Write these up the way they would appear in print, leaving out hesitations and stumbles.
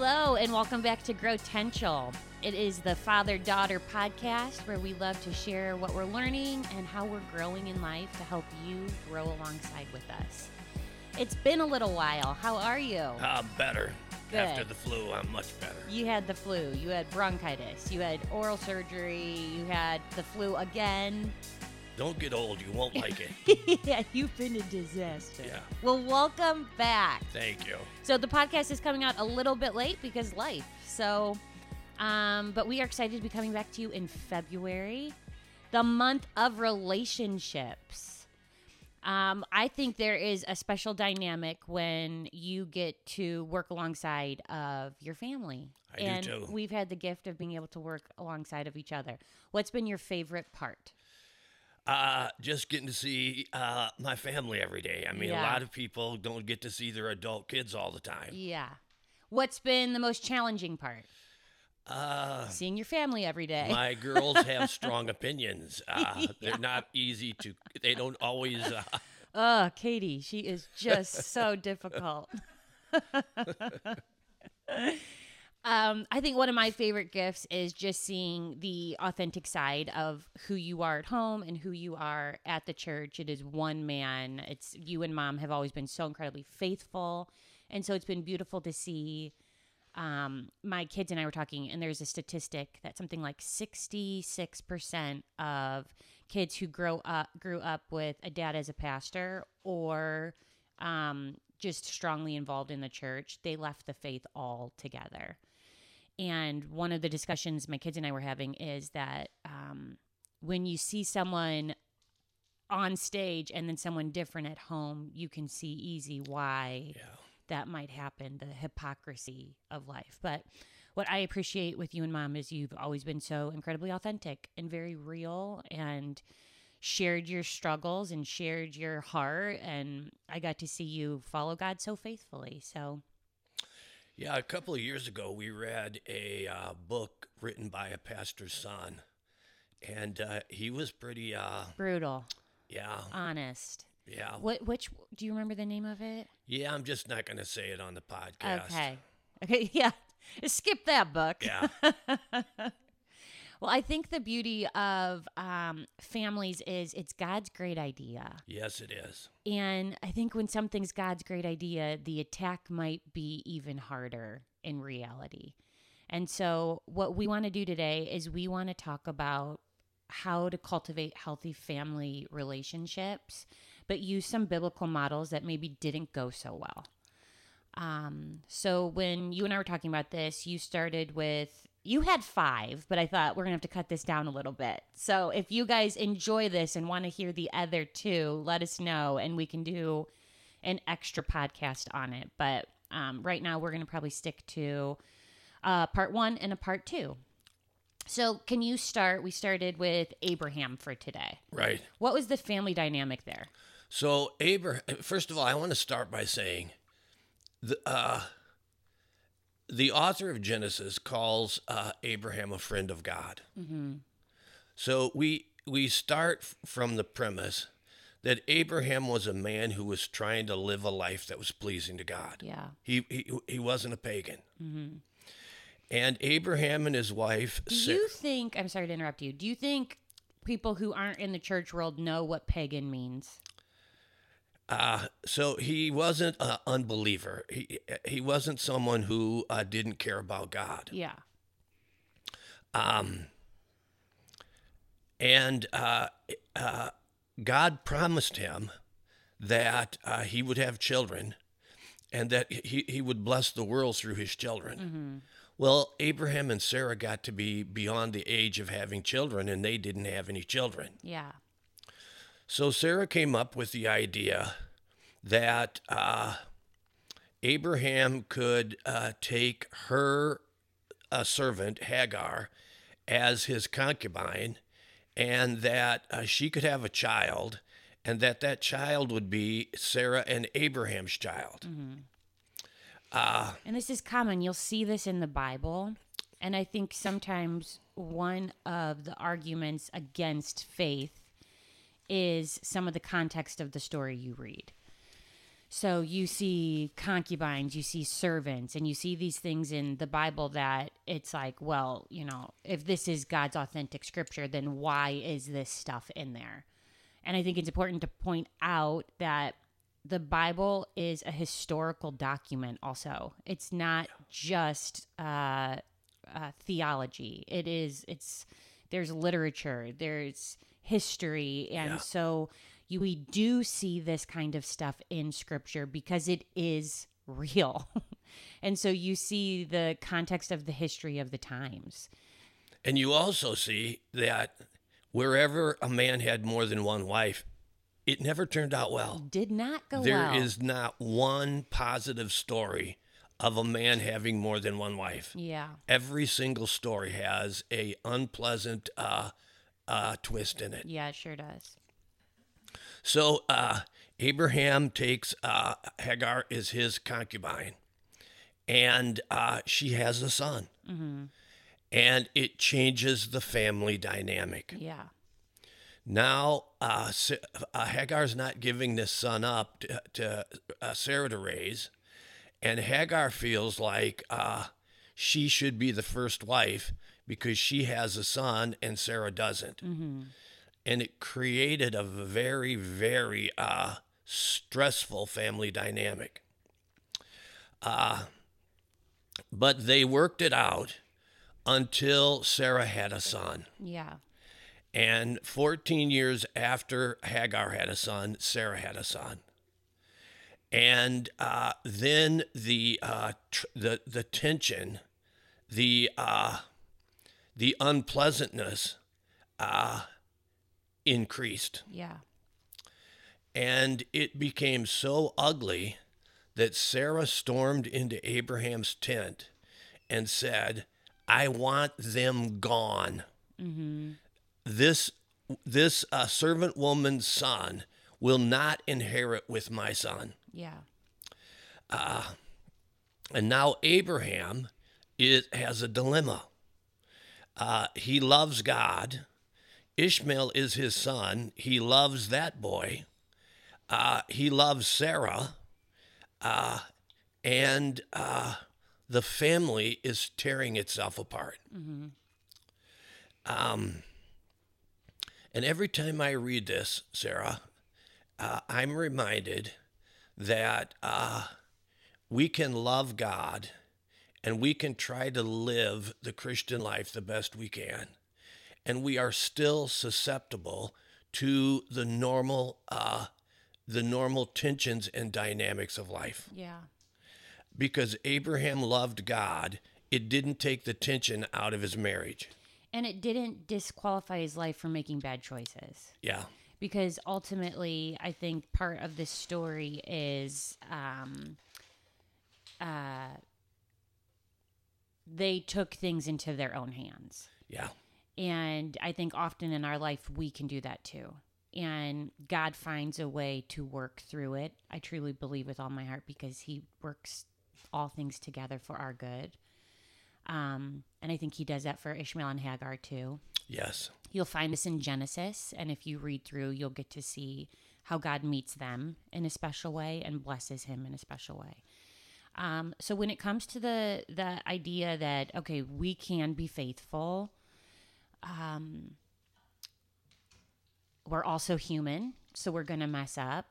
Hello, and welcome back to Growtential. It is the father-daughter podcast where we love to share what we're learning and how we're growing in life to help you grow alongside with us. It's been a little while. How are you? Better. Good. After the flu, I'm much better. You had the flu. You had bronchitis. You had oral surgery. You had the flu again. Don't get old. You won't like it. Yeah, you've been a disaster. Yeah. Well, welcome back. Thank you. So the podcast is coming out a little bit late because life. So, but we are excited to be coming back to you in February, the month of relationships. I think there is a special dynamic when you get to work alongside of your family. I do too. We've had the gift of being able to work alongside of each other. What's been your favorite part? Just getting to see my family every day. I mean, Yeah. a lot of people don't get to see their adult kids all the time. Yeah. What's been the most challenging part? Seeing your family every day. My girls have strong opinions. They're not easy to, they don't always. Oh, Katie, she is just so difficult. I think one of my favorite gifts is just seeing the authentic side of who you are at home and who you are at the church. It is one man. It's you and Mom have always been so incredibly faithful. And so it's been beautiful to see. My kids and I were talking, and there's a statistic that something like 66% of kids who grew up with a dad as a pastor or just strongly involved in the church, they left the faith altogether. And one of the discussions my kids and I were having is that when you see someone on stage and then someone different at home, you can see easy why that might happen, the hypocrisy of life. But what I appreciate with you and Mom is you've always been so incredibly authentic and very real and shared your struggles and shared your heart. And I got to see you follow God so faithfully. So, Yeah, a couple of years ago, we read a book written by a pastor's son. And he was pretty... brutal. Yeah. Honest. Yeah. Which do you remember the name of it? Yeah, I'm just not going to say it on the podcast. Okay, yeah. Skip that book. Yeah. Well, I think the beauty of families is it's God's great idea. Yes, it is. And I think when something's God's great idea, the attack might be even harder in reality. And so what we want to do today is we want to talk about how to cultivate healthy family relationships, but use some biblical models that maybe didn't go so well. So when you and I were talking about this, you started with, you had 5, but I thought we're going to have to cut this down a little bit. So if you guys enjoy this and want to hear the other 2, let us know and we can do an extra podcast on it. But right now we're going to probably stick to part 1 and a part 2. So can you start? We started with Abraham for today. Right. What was the family dynamic there? So, first of all, I want to start by saying the author of Genesis calls Abraham a friend of God. Mm-hmm. So we start from the premise that Abraham was a man who was trying to live a life that was pleasing to God. Yeah. He wasn't a pagan. Mm-hmm. And Abraham and his wife... Do you think, I'm sorry to interrupt you, do you think people who aren't in the church world know what pagan means? So he wasn't an unbeliever. He wasn't someone who didn't care about God. Yeah. And God promised him that he would have children and that he would bless the world through his children. Mm-hmm. Well, Abraham and Sarah got to be beyond the age of having children, and they didn't have any children. Yeah. So Sarah came up with the idea that Abraham could take her servant, Hagar, as his concubine, and that she could have a child, and that child would be Sarah and Abraham's child. Mm-hmm. And this is common. You'll see this in the Bible. And I think sometimes one of the arguments against faith is some of the context of the story you read. So you see concubines, you see servants, and you see these things in the Bible that it's like, well, if this is God's authentic scripture, then why is this stuff in there? And I think it's important to point out that the Bible is a historical document also. It's not just theology. There's literature, there's history. And Yeah. so we do see this kind of stuff in scripture because it is real. And so you see the context of the history of the times. And you also see that wherever a man had more than one wife, it never turned out well. Did not go There well. is not one positive story of a man having more than one wife. Yeah. Every single story has a unpleasant twist in it. Yeah, it sure does. So Abraham takes Hagar as his concubine, and she has a son. Mm-hmm. And it changes the family dynamic. Yeah. Now, Hagar's not giving this son up to Sarah to raise, and Hagar feels like she should be the first wife because she has a son and Sarah doesn't. Mm-hmm. And it created a very, very stressful family dynamic. But they worked it out until Sarah had a son. Yeah. And 14 years after Hagar had a son, Sarah had a son. And then the tension, the unpleasantness increased. Yeah. And it became so ugly that Sarah stormed into Abraham's tent and said, I want them gone. Mm-hmm. This servant woman's son will not inherit with my son. Yeah. And now Abraham has a dilemma. He loves God. Ishmael is his son. He loves that boy. He loves Sarah. And the family is tearing itself apart. Mm-hmm. And every time I read this, Sarah, I'm reminded that we can love God and we can try to live the Christian life the best we can. And we are still susceptible to the normal tensions and dynamics of life. Yeah. Because Abraham loved God, it didn't take the tension out of his marriage. And it didn't disqualify his life from making bad choices. Yeah. Because ultimately, I think part of this story is they took things into their own hands. Yeah. And I think often in our life, we can do that too. And God finds a way to work through it. I truly believe with all my heart because he works all things together for our good. And I think he does that for Ishmael and Hagar too. Yes. You'll find this in Genesis. And if you read through, you'll get to see how God meets them in a special way and blesses him in a special way. So when it comes to the idea that, okay, we can be faithful, we're also human, so we're going to mess up.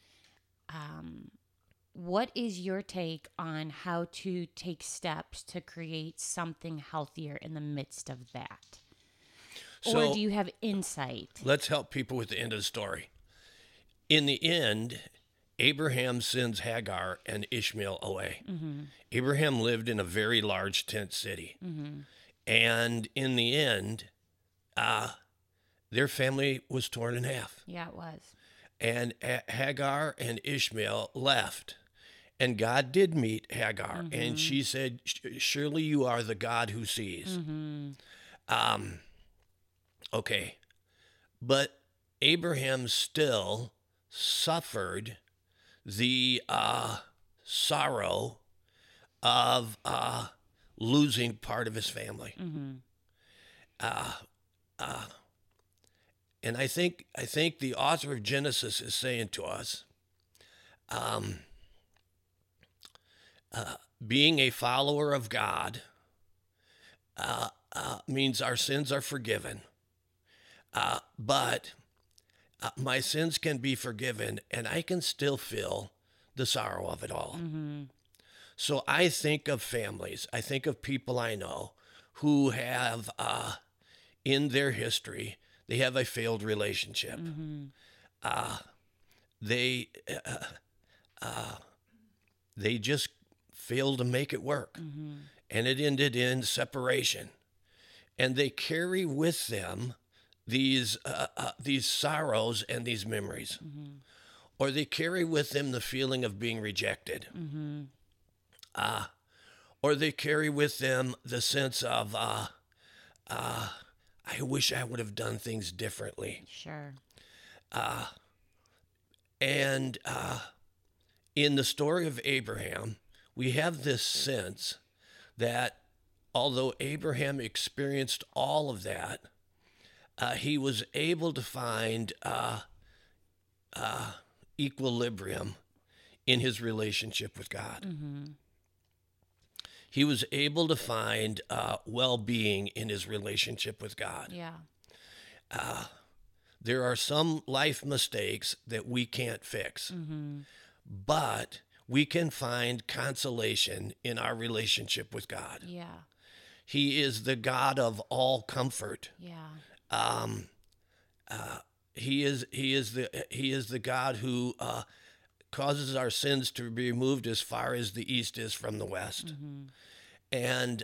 What is your take on how to take steps to create something healthier in the midst of that? So, or do you have insight? Let's help people with the end of the story. In the end, Abraham sends Hagar and Ishmael away. Mm-hmm. Abraham lived in a very large tent city. Mm-hmm. And in the end, their family was torn in half. Yeah, it was. And Hagar and Ishmael left. And God did meet Hagar. Mm-hmm. And she said, surely you are the God who sees. Mm-hmm. Okay. But Abraham still suffered the sorrow of losing part of his family. Mm-hmm. And I think the author of Genesis is saying to us, being a follower of God means our sins are forgiven. But my sins can be forgiven, and I can still feel the sorrow of it all. So I think of families, I think of people I know who have, in their history, they have a failed relationship. They they just failed to make it work, and it ended in separation. And they carry with them these sorrows and these memories, or they carry with them the feeling of being rejected, or they carry with them the sense of I wish I would have done things differently. Sure. And in the story of Abraham, we have this sense that although Abraham experienced all of that, he was able to find equilibrium in his relationship with God. He was able to find well-being in his relationship with God. Yeah. There are some life mistakes that we can't fix, but we can find consolation in our relationship with God. Yeah. He is the God of all comfort. Yeah. He is the God who causes our sins to be removed as far as the east is from the west. And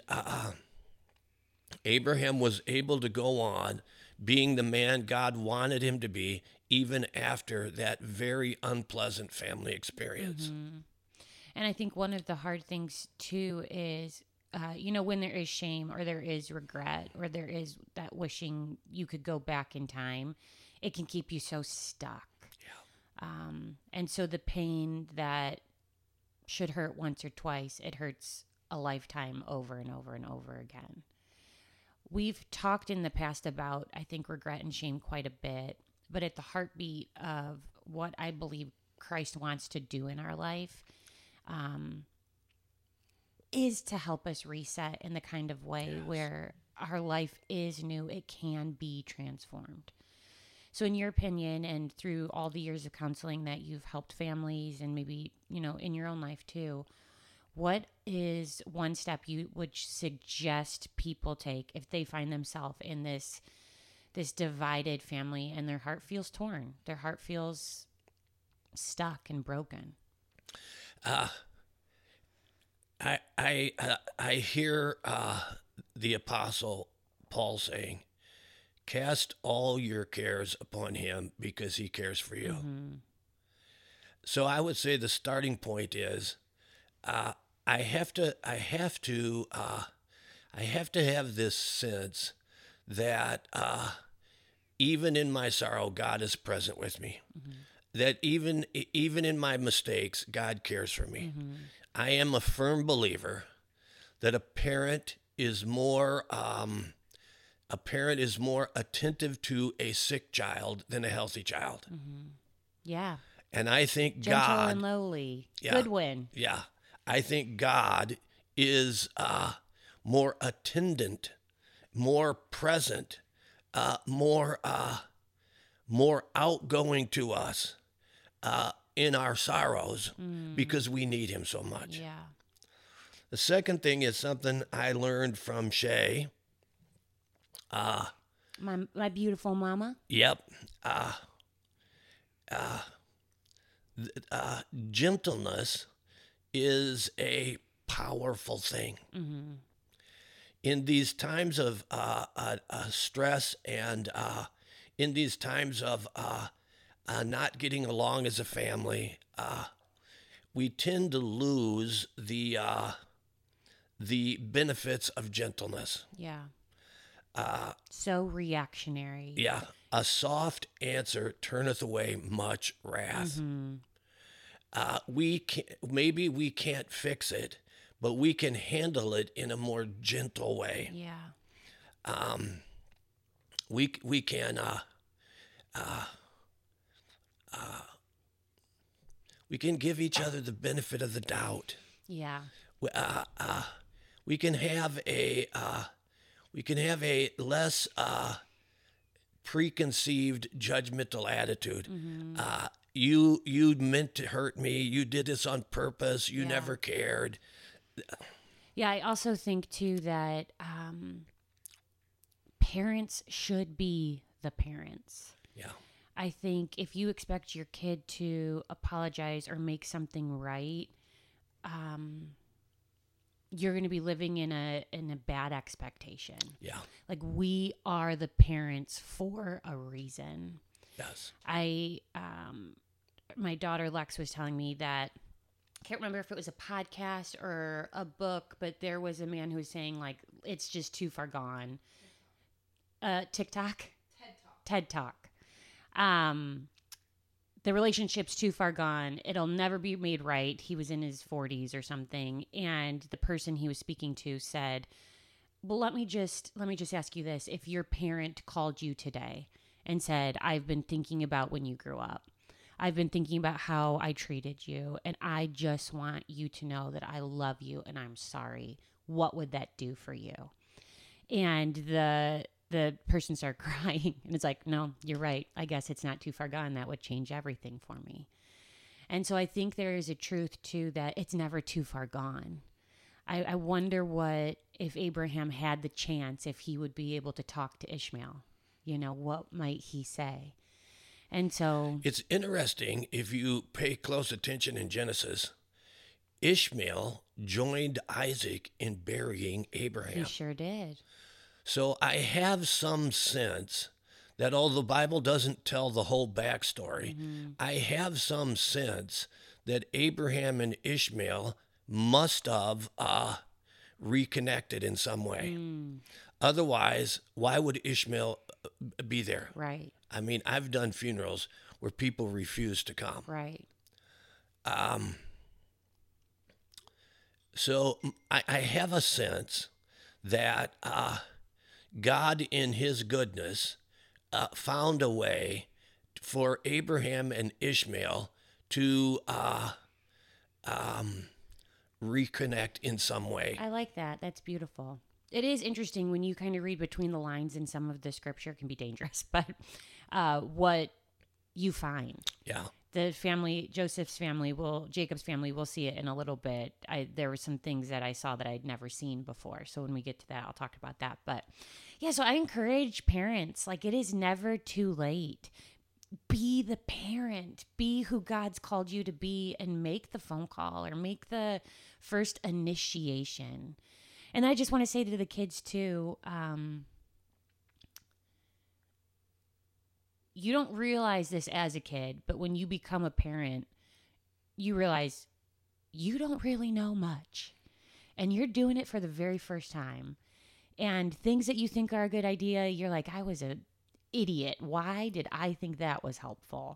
Abraham was able to go on being the man God wanted him to be, even after that very unpleasant family experience. And I think one of the hard things too is, when there is shame or there is regret or there is that wishing you could go back in time, it can keep you so stuck. Yeah. And so the pain that should hurt once or twice, it hurts a lifetime over and over and over again. We've talked in the past about, I think, regret and shame quite a bit, but at the heartbeat of what I believe Christ wants to do in our life, is to help us reset in the kind of way where our life is new. It can be transformed. So in your opinion, and through all the years of counseling that you've helped families and maybe, in your own life too, what is one step you would suggest people take if they find themselves in this divided family and their heart feels torn, their heart feels stuck and broken? I hear the Apostle Paul saying, "Cast all your cares upon him because he cares for you." So I would say the starting point is, I have to have this sense that even in my sorrow, God is present with me. That even in my mistakes, God cares for me. I am a firm believer that a parent is more attentive to a sick child than a healthy child. Yeah. And I think Gentle God, and lowly. Yeah. Goodwin. Yeah, I think God is more attendant, more present, more outgoing to us in our sorrows because we need him so much. Yeah. The second thing is something I learned from Shay. My beautiful mama. Yep. Gentleness is a powerful thing. In these times of stress and in these times of not getting along as a family, we tend to lose the benefits of gentleness. Yeah. So reactionary. Yeah, a soft answer turneth away much wrath. Maybe we can't fix it, but we can handle it in a more gentle way. Yeah. We can we can give each other the benefit of the doubt. Yeah. We can have a less preconceived judgmental attitude. You meant to hurt me. You did this on purpose. You Yeah. never cared. Yeah, I also think too that parents should be the parents. Yeah. I think if you expect your kid to apologize or make something right, you're going to be living in a bad expectation. Yeah. Like, we are the parents for a reason. Yes. My daughter Lex was telling me that, I can't remember if it was a podcast or a book, but there was a man who was saying, like, it's just too far gone. TikTok? TED Talk. The relationship's too far gone. It'll never be made right. He was in his 40s or something. And the person he was speaking to said, well, let me just ask you this. If your parent called you today and said, I've been thinking about when you grew up, I've been thinking about how I treated you, and I just want you to know that I love you and I'm sorry, what would that do for you? And the person started crying, and it's like, no, you're right. I guess it's not too far gone. That would change everything for me. And so I think there is a truth to that. It's never too far gone. I wonder what, if Abraham had the chance, if he would be able to talk to Ishmael, what might he say? And so It's interesting, if you pay close attention in Genesis, Ishmael joined Isaac in burying Abraham. he sure did. So I have some sense that although the Bible doesn't tell the whole backstory, I have some sense that Abraham and Ishmael must have reconnected in some way. Otherwise, why would Ishmael be there? Right. I mean, I've done funerals where people refuse to come. Right. So I have a sense that God, in his goodness, found a way for Abraham and Ishmael to reconnect in some way. I like that. That's beautiful. It is interesting when you kind of read between the lines in some of the scripture. It can be dangerous, but what you find. Yeah. The family, Jacob's family, we'll see it in a little bit. There were some things that I saw that I'd never seen before. So when we get to that, I'll talk about that. But yeah, so I encourage parents, like, it is never too late. Be the parent, be who God's called you to be, and make the phone call or make the first initiation. And I just want to say to the kids too, you don't realize this as a kid, but when you become a parent, you realize you don't really know much. And you're doing it for the very first time. And things that you think are a good idea, you're like, I was an idiot. Why did I think that was helpful?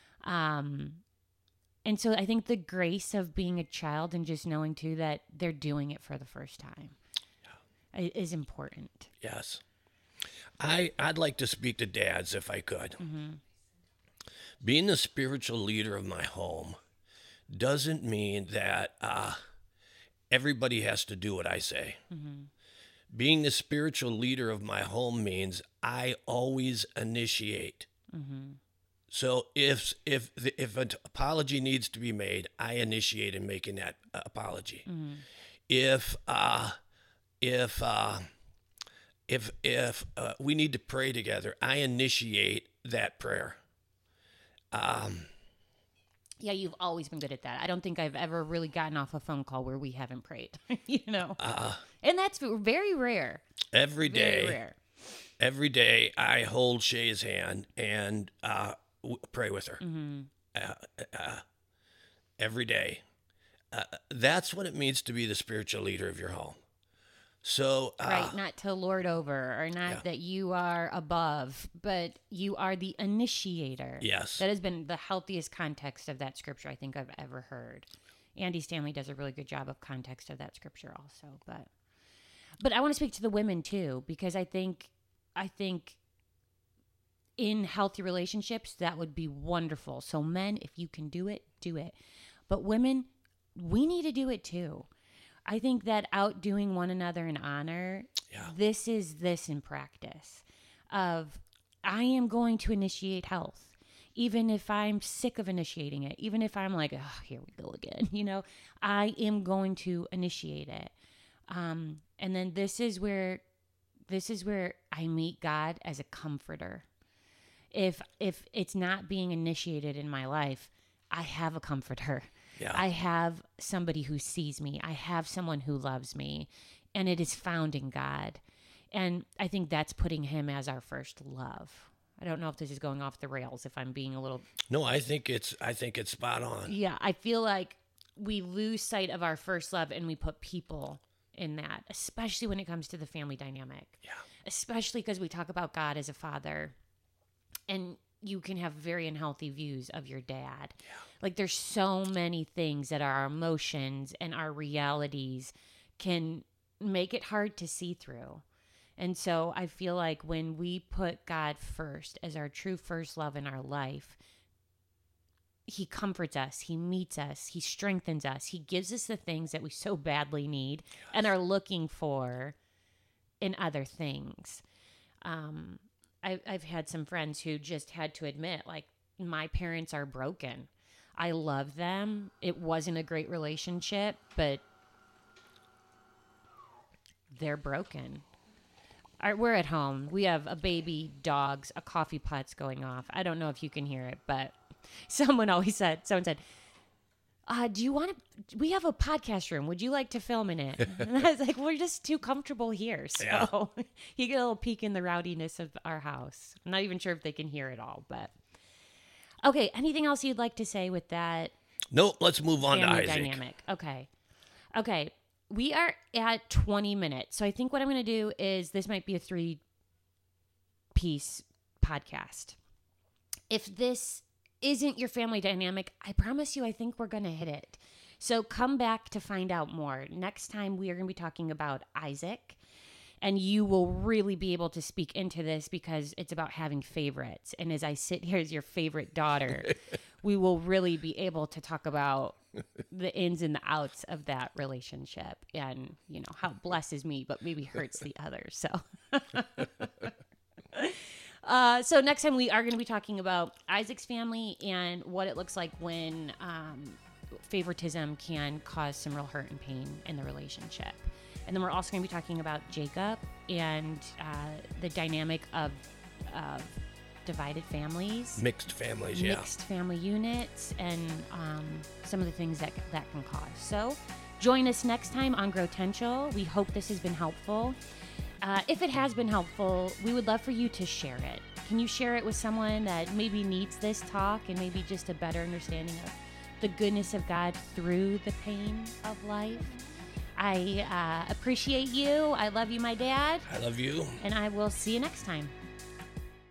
And so I think the grace of being a child and just knowing too that they're doing it for the first time is important. Yes. I'd like to speak to dads if I could. Being the spiritual leader of my home doesn't mean that everybody has to do what I say. Being the spiritual leader of my home means I always initiate. So if an apology needs to be made, I initiate in making that apology. If we need to pray together, I initiate that prayer. Yeah, you've always been good at that. I don't think I've ever really gotten off a phone call where we haven't prayed, and that's very rare. Every day, Very rare. every day, I hold Shay's hand and pray with her. Every day. That's what it means to be the spiritual leader of your home. So Right, not to lord over or not that you are above, but you are the initiator. Yes. That has been the healthiest context of that scripture I think I've ever heard. Andy Stanley does a really good job of context of that scripture also. But I want to speak to the women too, because I think in healthy relationships, that would be wonderful. So men, if you can do it, do it. But women, we need to do it too. I think that outdoing one another in honor, this is this in practice of I am going to initiate health. Even if I'm sick of initiating it, even if I'm like, oh, here we go again, I am going to initiate it. And then this is where I meet God as a comforter. If it's not being initiated in my life, I have a comforter. Yeah. I have somebody who sees me. I have someone who loves me, and it is found in God. And I think that's putting him as our first love. I don't know if this is going off the rails, if I'm being a little... No, I think it's spot on. Yeah, I feel like we lose sight of our first love and we put people in that, especially when it comes to the family dynamic. Yeah. Especially because we talk about God as a father, and you can have very unhealthy views of your dad. Yeah. Like there's so many things that our emotions and our realities can make it hard to see through. And so I feel like when we put God first as our true first love in our life, he comforts us, he meets us, he strengthens us, he gives us the things that we so badly need and are looking for in other things. I've had some friends who just had to admit, like, my parents are broken. I love them. It wasn't a great relationship, but they're broken. We're at home. We have a baby, dogs, a coffee pot's going off. I don't know if you can hear it, but someone said, we have a podcast room. Would you like to film in it? And I was like, we're just too comfortable here. So you get a little peek in the rowdiness of our house. I'm not even sure if they can hear it all, but okay. Anything else you'd like to say with that? No, let's move on to family Isaac. Dynamic. Okay. We are at 20 minutes. So I think what I'm going to do is this might be a 3-piece podcast. If this isn't your family dynamic, I promise you, I think we're going to hit it. So come back to find out more. Next time we are going to be talking about Isaac, and you will really be able to speak into this because it's about having favorites. And as I sit here as your favorite daughter, we will really be able to talk about the ins and the outs of that relationship and, how it blesses me, but maybe hurts the others. So next time we are going to be talking about Isaac's family and what it looks like when favoritism can cause some real hurt and pain in the relationship. And then we're also going to be talking about Jacob and the dynamic of divided families. Mixed families, Mixed family units, and some of the things that can cause. So join us next time on Growtential. We hope this has been helpful. If it has been helpful, we would love for you to share it. Can you share it with someone that maybe needs this talk and maybe just a better understanding of the goodness of God through the pain of life? I appreciate you. I love you, my dad. I love you. And I will see you next time.